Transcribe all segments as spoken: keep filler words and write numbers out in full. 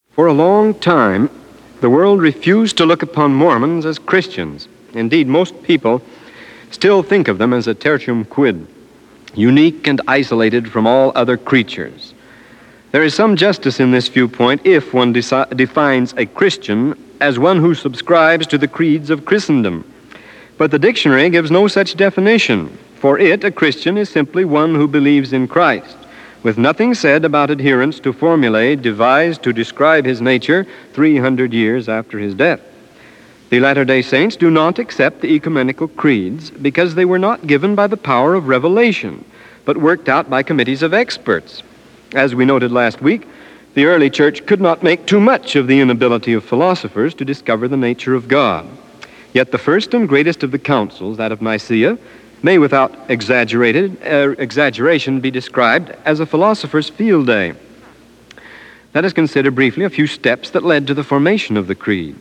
For a long time, the world refused to look upon Mormons as Christians. Indeed, most people still think of them as a tertium quid, unique and isolated from all other creatures. There is some justice in this viewpoint if one deci- defines a Christian as one who subscribes to the creeds of Christendom. But the dictionary gives no such definition. For it, a Christian is simply one who believes in Christ, with nothing said about adherence to formulae devised to describe his nature three hundred years after his death. The Latter-day Saints do not accept the ecumenical creeds because they were not given by the power of revelation, but worked out by committees of experts. As we noted last week, the early church could not make too much of the inability of philosophers to discover the nature of God. Yet the first and greatest of the councils, that of Nicaea, may without exaggerated uh, exaggeration be described as a philosopher's field day. Let us consider briefly a few steps that led to the formation of the creed.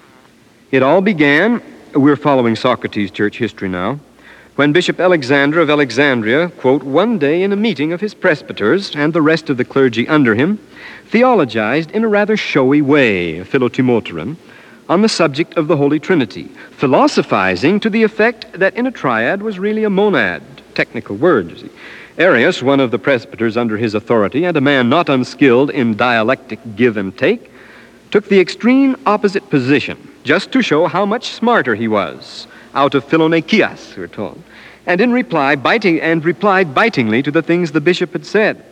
It all began, we're following Socrates' church history now, when Bishop Alexander of Alexandria, quote, one day in a meeting of his presbyters and the rest of the clergy under him, theologized in a rather showy way, Philotimoteron, on the subject of the Holy Trinity, philosophizing to the effect that in a triad was really a monad, technical word, you see. Arius, one of the presbyters under his authority, and a man not unskilled in dialectic give and take, took the extreme opposite position, just to show how much smarter he was, out of Philoneikias, we're told, and in reply, biting, and replied bitingly to the things the bishop had said.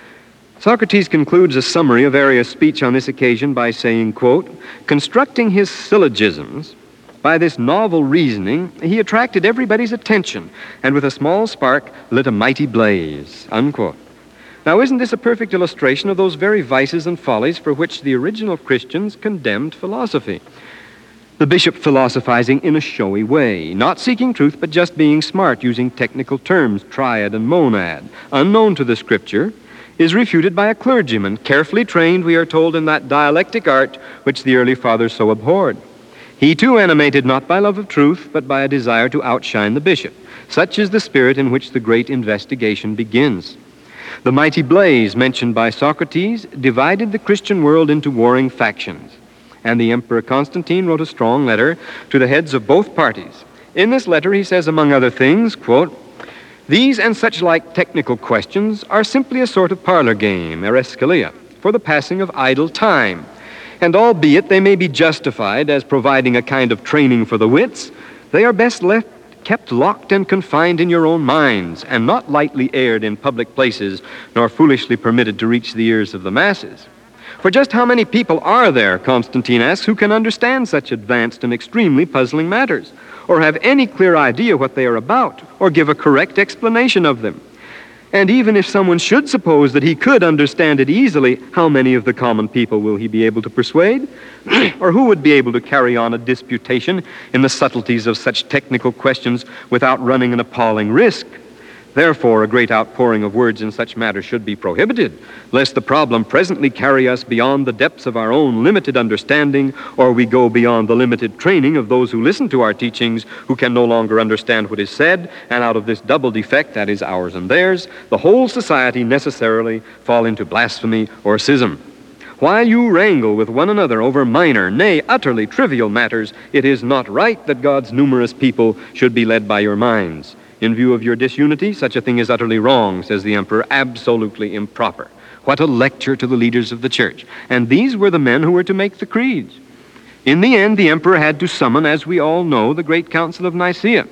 Socrates concludes a summary of Arius' speech on this occasion by saying, quote, constructing his syllogisms by this novel reasoning, he attracted everybody's attention and with a small spark lit a mighty blaze, unquote. Now, isn't this a perfect illustration of those very vices and follies for which the original Christians condemned philosophy? The bishop philosophizing in a showy way, not seeking truth, but just being smart, using technical terms, triad and monad, unknown to the Scripture, is refuted by a clergyman, carefully trained, we are told, in that dialectic art which the early fathers so abhorred. He too animated not by love of truth, but by a desire to outshine the bishop. Such is the spirit in which the great investigation begins. The mighty blaze mentioned by Socrates divided the Christian world into warring factions, and the Emperor Constantine wrote a strong letter to the heads of both parties. In this letter he says, among other things, quote, these and such like technical questions are simply a sort of parlor game, erescalia, for the passing of idle time. And albeit they may be justified as providing a kind of training for the wits, they are best left kept locked and confined in your own minds, and not lightly aired in public places, nor foolishly permitted to reach the ears of the masses. For just how many people are there, Constantine asks, who can understand such advanced and extremely puzzling matters, or have any clear idea what they are about, or give a correct explanation of them? And even if someone should suppose that he could understand it easily, how many of the common people will he be able to persuade? Or who would be able to carry on a disputation in the subtleties of such technical questions without running an appalling risk? Therefore, a great outpouring of words in such matters should be prohibited, lest the problem presently carry us beyond the depths of our own limited understanding, or we go beyond the limited training of those who listen to our teachings, who can no longer understand what is said, and out of this double defect, that is ours and theirs, the whole society necessarily fall into blasphemy or schism. While you wrangle with one another over minor, nay, utterly trivial matters, it is not right that God's numerous people should be led by your minds. In view of your disunity, such a thing is utterly wrong, says the emperor, absolutely improper. What a lecture to the leaders of the church. And these were the men who were to make the creeds. In the end, the emperor had to summon, as we all know, the great council of Nicaea.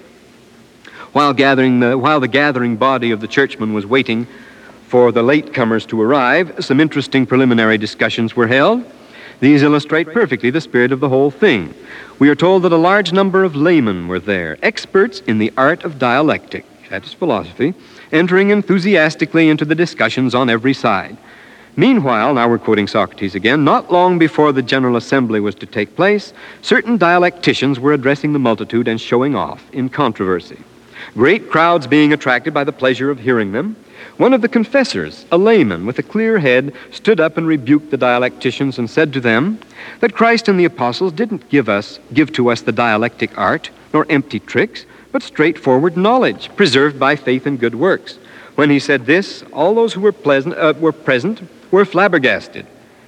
While, gathering the, while the gathering body of the churchmen was waiting for the latecomers to arrive, some interesting preliminary discussions were held. These illustrate perfectly the spirit of the whole thing. We are told that a large number of laymen were there, experts in the art of dialectic, that is philosophy, entering enthusiastically into the discussions on every side. Meanwhile, now we're quoting Socrates again, not long before the General Assembly was to take place, certain dialecticians were addressing the multitude and showing off in controversy. Great crowds being attracted by the pleasure of hearing them, one of the confessors, a layman with a clear head, stood up and rebuked the dialecticians and said to them that Christ and the apostles didn't give us, give to us the dialectic art, nor empty tricks, but straightforward knowledge, preserved by faith and good works. When he said this, all those who were, pleasant, uh, were present were flabbergasted,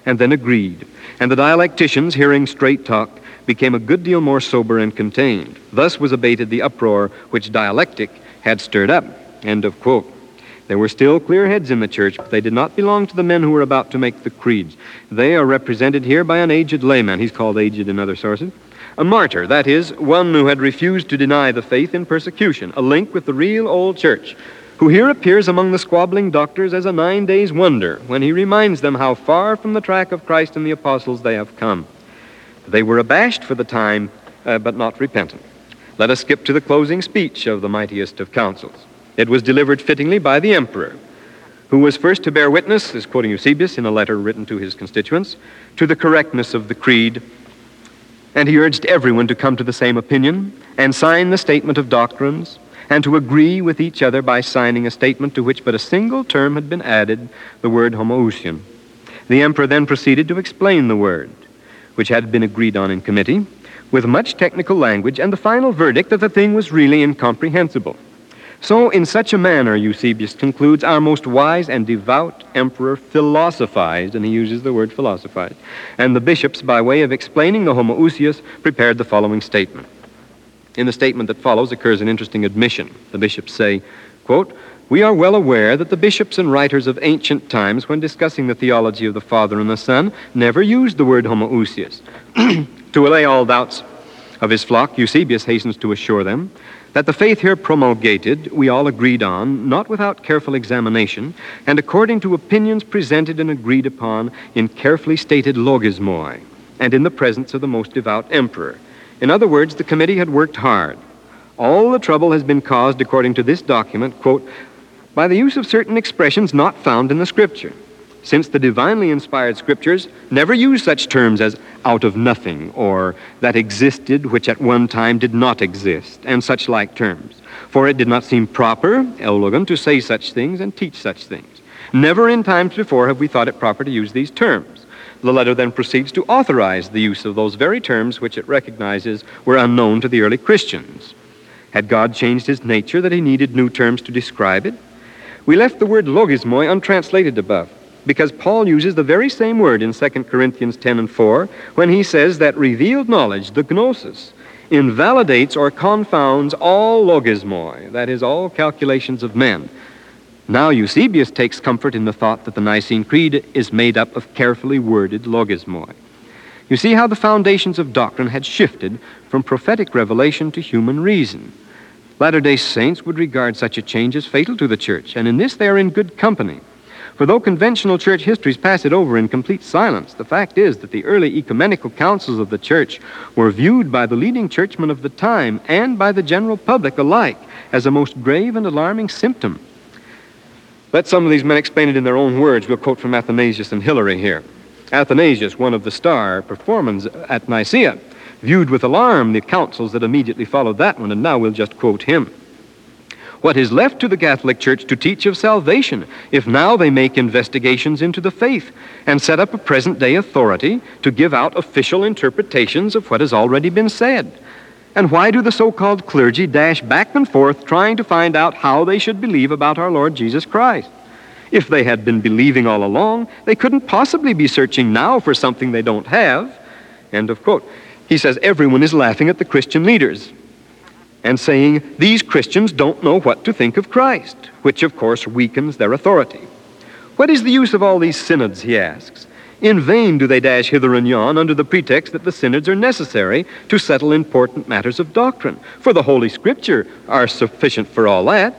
and then agreed, and the dialecticians, hearing straight talk, became a good deal more sober and contained. Thus was abated the uproar which dialectic had stirred up." End of quote. There were still clear heads in the church, but they did not belong to the men who were about to make the creeds. They are represented here by an aged layman. He's called aged in other sources. A martyr, that is, one who had refused to deny the faith in persecution, a link with the real old church, who here appears among the squabbling doctors as a nine days wonder when he reminds them how far from the track of Christ and the apostles they have come. They were abashed for the time, uh, but not repentant. Let us skip to the closing speech of the mightiest of councils. It was delivered fittingly by the emperor, who was first to bear witness, is quoting Eusebius in a letter written to his constituents, to the correctness of the creed, and he urged everyone to come to the same opinion and sign the statement of doctrines, and to agree with each other by signing a statement to which but a single term had been added, the word homoousion. The emperor then proceeded to explain the word, which had been agreed on in committee, with much technical language, and the final verdict that the thing was really incomprehensible. So, in such a manner, Eusebius concludes, our most wise and devout emperor philosophized, and he uses the word philosophized, and the bishops, by way of explaining the homoousios, prepared the following statement. In the statement that follows occurs an interesting admission. The bishops say, quote, "We are well aware that the bishops and writers of ancient times, when discussing the theology of the Father and the Son, never used the word homoousios. To allay all doubts of his flock, Eusebius hastens to assure them that the faith here promulgated we all agreed on, not without careful examination, and according to opinions presented and agreed upon in carefully stated logismoi, and in the presence of the most devout emperor." In other words, the committee had worked hard. All the trouble has been caused, according to this document, quote, "by the use of certain expressions not found in the Scripture, since the divinely inspired Scriptures never use such terms as out of nothing, or that existed which at one time did not exist, and such like terms. For it did not seem proper, eulogon, to say such things and teach such things. Never in times before have we thought it proper to use these terms." The letter then proceeds to authorize the use of those very terms which it recognizes were unknown to the early Christians. Had God changed his nature that he needed new terms to describe it? We left the word logismoi untranslated above, because Paul uses the very same word in Second Corinthians ten and four when he says that revealed knowledge, the gnosis, invalidates or confounds all logismoi, that is, all calculations of men. Now Eusebius takes comfort in the thought that the Nicene Creed is made up of carefully worded logismoi. You see how the foundations of doctrine had shifted from prophetic revelation to human reason. Latter-day Saints would regard such a change as fatal to the church, and in this they are in good company. For though conventional church histories pass it over in complete silence, the fact is that the early ecumenical councils of the church were viewed by the leading churchmen of the time and by the general public alike as a most grave and alarming symptom. Let some of these men explain it in their own words. We'll quote from Athanasius and Hilary here. Athanasius, one of the star performers at Nicaea, viewed with alarm the councils that immediately followed that one, and now we'll just quote him. "What is left to the Catholic Church to teach of salvation, if now they make investigations into the faith and set up a present-day authority to give out official interpretations of what has already been said? And why do the so-called clergy dash back and forth trying to find out how they should believe about our Lord Jesus Christ? If they had been believing all along, they couldn't possibly be searching now for something they don't have." End of quote. He says everyone is laughing at the Christian leaders and saying these Christians don't know what to think of Christ, which of course weakens their authority. What is the use of all these synods, he asks. In vain do they dash hither and yon under the pretext that the synods are necessary to settle important matters of doctrine, for the Holy Scripture are sufficient for all that.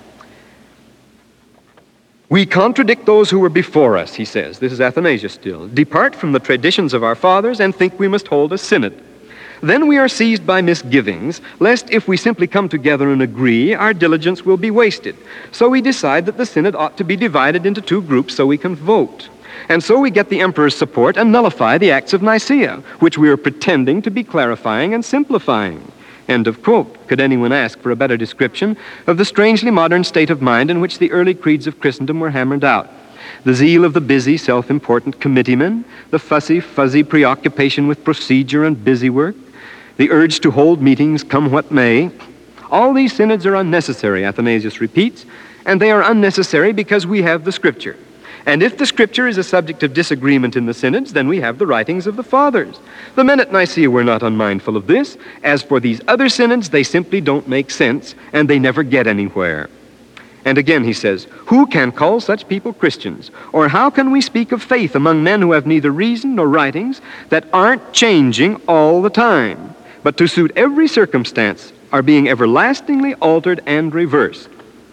"We contradict those who were before us," he says. This is Athanasius still. "Depart from the traditions of our fathers and think we must hold a synod. Then we are seized by misgivings, lest if we simply come together and agree, our diligence will be wasted. So we decide that the synod ought to be divided into two groups so we can vote. And so we get the emperor's support and nullify the Acts of Nicaea, which we are pretending to be clarifying and simplifying." End of quote. Could anyone ask for a better description of the strangely modern state of mind in which the early creeds of Christendom were hammered out? The zeal of the busy, self-important committeemen, the fussy, fuzzy preoccupation with procedure and busy work, the urge to hold meetings come what may. All these synods are unnecessary, Athanasius repeats, and they are unnecessary because we have the Scripture. And if the Scripture is a subject of disagreement in the synods, then we have the writings of the Fathers. The men at Nicaea were not unmindful of this. As for these other synods, they simply don't make sense, and they never get anywhere. And again he says, who can call such people Christians? Or how can we speak of faith among men who have neither reason nor writings, that aren't changing all the time, but to suit every circumstance are being everlastingly altered and reversed?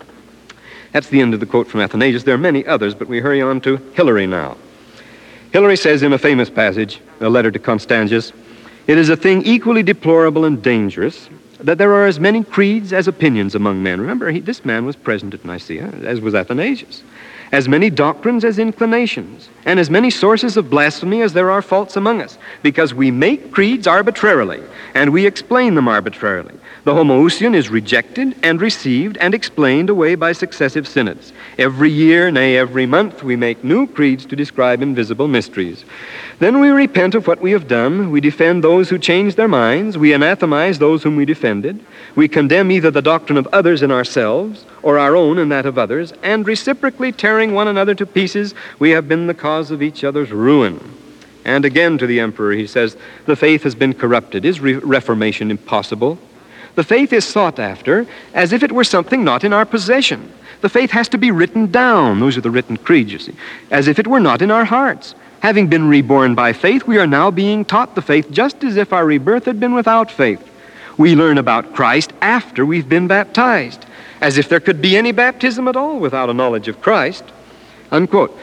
That's the end of the quote from Athanasius. There are many others, but we hurry on to Hilary now. Hilary says in a famous passage, a letter to Constantius, it is a thing equally deplorable and dangerous that there are as many creeds as opinions among men. Remember, he, this man was present at Nicaea, as was Athanasius. As many doctrines as inclinations, and as many sources of blasphemy as there are faults among us, because we make creeds arbitrarily, and we explain them arbitrarily. The homoousion is rejected and received and explained away by successive synods. Every year, nay, every month, we make new creeds to describe invisible mysteries. Then we repent of what we have done. We defend those who change their minds. We anathemize those whom we defended. We condemn either the doctrine of others in ourselves or our own and that of others, and reciprocally tearing one another to pieces, we have been the cause of each other's ruin. And again to the emperor he says, the faith has been corrupted. Is re- reformation impossible? The faith is sought after as if it were something not in our possession. The faith has to be written down. Those are the written creeds, you see. As if it were not in our hearts. Having been reborn by faith, we are now being taught the faith just as if our rebirth had been without faith. We learn about Christ after we've been baptized, as if there could be any baptism at all without a knowledge of Christ. Unquote.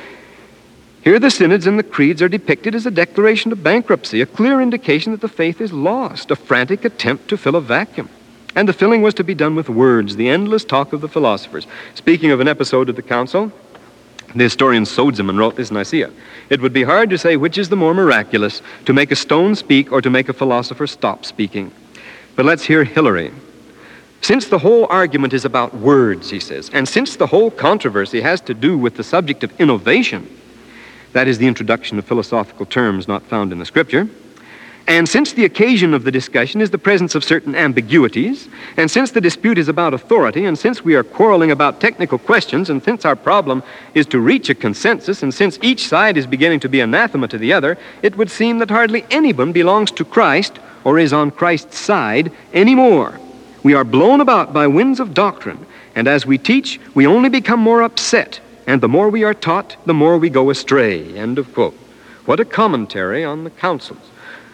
Here the synods and the creeds are depicted as a declaration of bankruptcy, a clear indication that the faith is lost, a frantic attempt to fill a vacuum. And the filling was to be done with words, the endless talk of the philosophers. Speaking of an episode of the council, the historian Sozomen wrote this in Nicaea. It would be hard to say which is the more miraculous, to make a stone speak or to make a philosopher stop speaking. But let's hear Hilary. Since the whole argument is about words, he says, and since the whole controversy has to do with the subject of innovation, that is the introduction of philosophical terms not found in the Scripture, and since the occasion of the discussion is the presence of certain ambiguities, and since the dispute is about authority, and since we are quarreling about technical questions, and since our problem is to reach a consensus, and since each side is beginning to be anathema to the other, it would seem that hardly anyone belongs to Christ or is on Christ's side anymore. We are blown about by winds of doctrine, and as we teach, we only become more upset, and the more we are taught, the more we go astray. End of quote. What a commentary on the councils.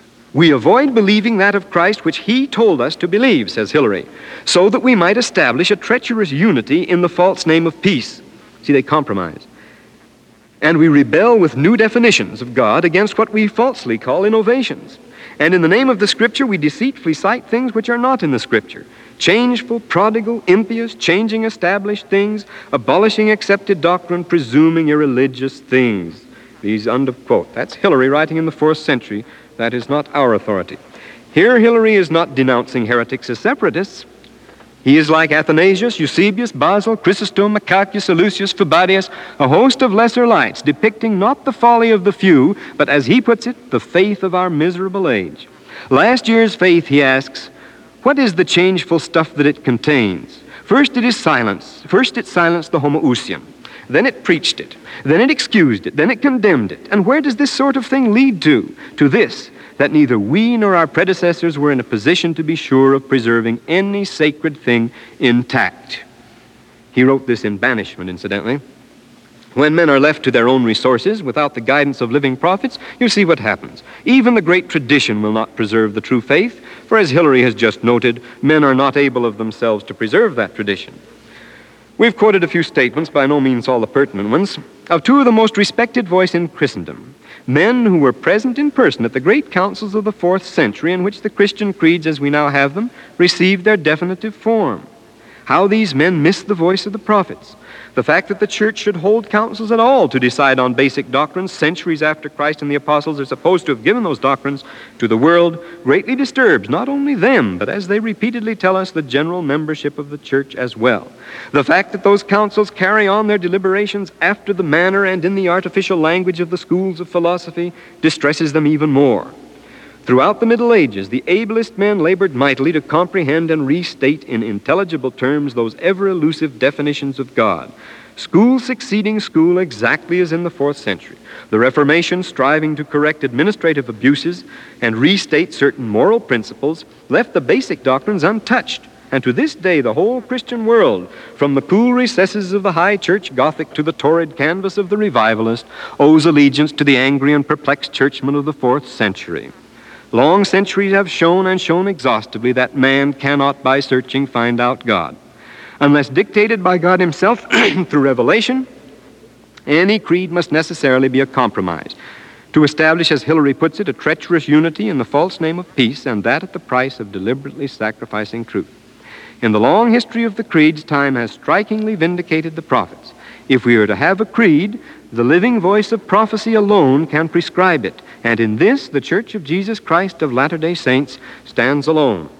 We avoid believing that of Christ which he told us to believe, says Hilary, so that we might establish a treacherous unity in the false name of peace. See, they compromise. And we rebel with new definitions of God against what we falsely call innovations. And in the name of the Scripture, we deceitfully cite things which are not in the Scripture. Changeful, prodigal, impious, changing established things, abolishing accepted doctrine, presuming irreligious things. These end of quote. That's Hilary writing in the fourth century. That is not our authority. Here Hilary is not denouncing heretics as separatists. He is like Athanasius, Eusebius, Basil, Chrysostom, Maccacius, Seleucus, Fabadius, a host of lesser lights, depicting not the folly of the few, but as he puts it, the faith of our miserable age. Last year's faith, he asks, what is the changeful stuff that it contains? First it is silence. First it silenced the homoousion. Then it preached it. Then it excused it. Then it condemned it. And where does this sort of thing lead to? To this, that neither we nor our predecessors were in a position to be sure of preserving any sacred thing intact. He wrote this in banishment, incidentally. When men are left to their own resources without the guidance of living prophets, you see what happens. Even the great tradition will not preserve the true faith, for as Hilary has just noted, men are not able of themselves to preserve that tradition. We've quoted a few statements, by no means all the pertinent ones, of two of the most respected voices in Christendom, men who were present in person at the great councils of the fourth century in which the Christian creeds, as we now have them, received their definitive form. How these men missed the voice of the prophets. The fact that the church should hold councils at all to decide on basic doctrines centuries after Christ and the apostles are supposed to have given those doctrines to the world greatly disturbs not only them, but as they repeatedly tell us, the general membership of the church as well. The fact that those councils carry on their deliberations after the manner and in the artificial language of the schools of philosophy distresses them even more. Throughout the Middle Ages, the ablest men labored mightily to comprehend and restate in intelligible terms those ever-elusive definitions of God. School succeeding school exactly as in the fourth century. The Reformation, striving to correct administrative abuses and restate certain moral principles, left the basic doctrines untouched. And to this day, the whole Christian world, from the cool recesses of the high church Gothic to the torrid canvas of the revivalist, owes allegiance to the angry and perplexed churchmen of the fourth century. Long centuries have shown and shown exhaustively that man cannot, by searching, find out God. Unless dictated by God himself through revelation, any creed must necessarily be a compromise to establish, as Hilary puts it, a treacherous unity in the false name of peace, and that at the price of deliberately sacrificing truth. In the long history of the creeds, time has strikingly vindicated the prophets. If we are to have a creed, the living voice of prophecy alone can prescribe it, and in this the Church of Jesus Christ of Latter-day Saints stands alone.